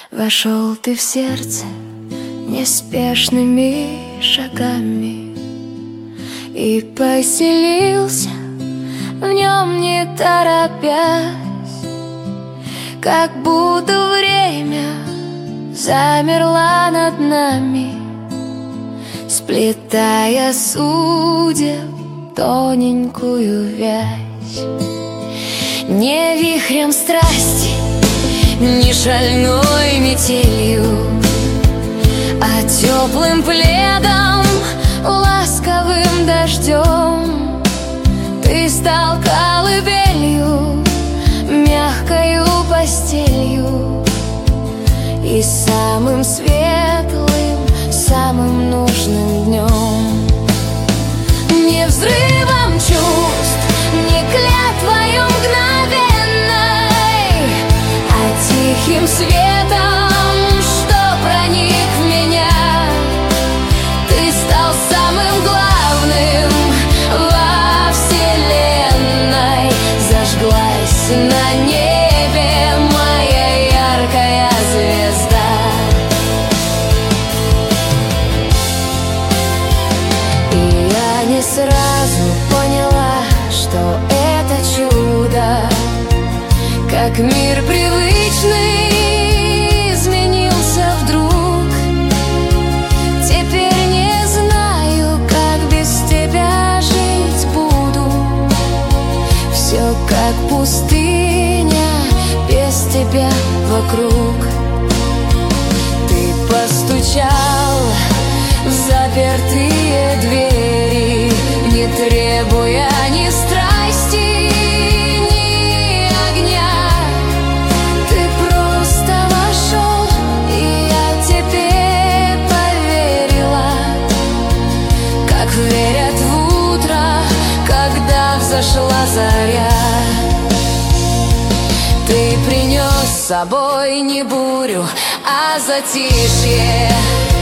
Вошел ты в сердце неспешными шагами и поселился в нем, не торопясь, как будто время замерло над нами, сплетая судеб тоненькую вязь. Не вихрем страсти, не шальной метелью, а теплым пледом, ласковым дождем. Ты стал колыбелью, мягкою постелью и самым светлым, самым нужным днем. Не взрывом чувств, не клятвою мгновенной, а тихим светом, что проник в меня. Ты стал самым главным во вселенной. Зажглась на небе моя яркая звезда. И я не сразу поняла, что это чудо, как мир привычный изменился вдруг. Теперь не знаю, как без тебя жить буду. Все как пустыня без тебя вокруг. Ты постучал в запертые двери, не требуя ни страсти, ни огня. Ты просто вошел, и я тебе поверила, как верят в утро, когда взошла заря. Ты принес с собой не бурю, а затишье.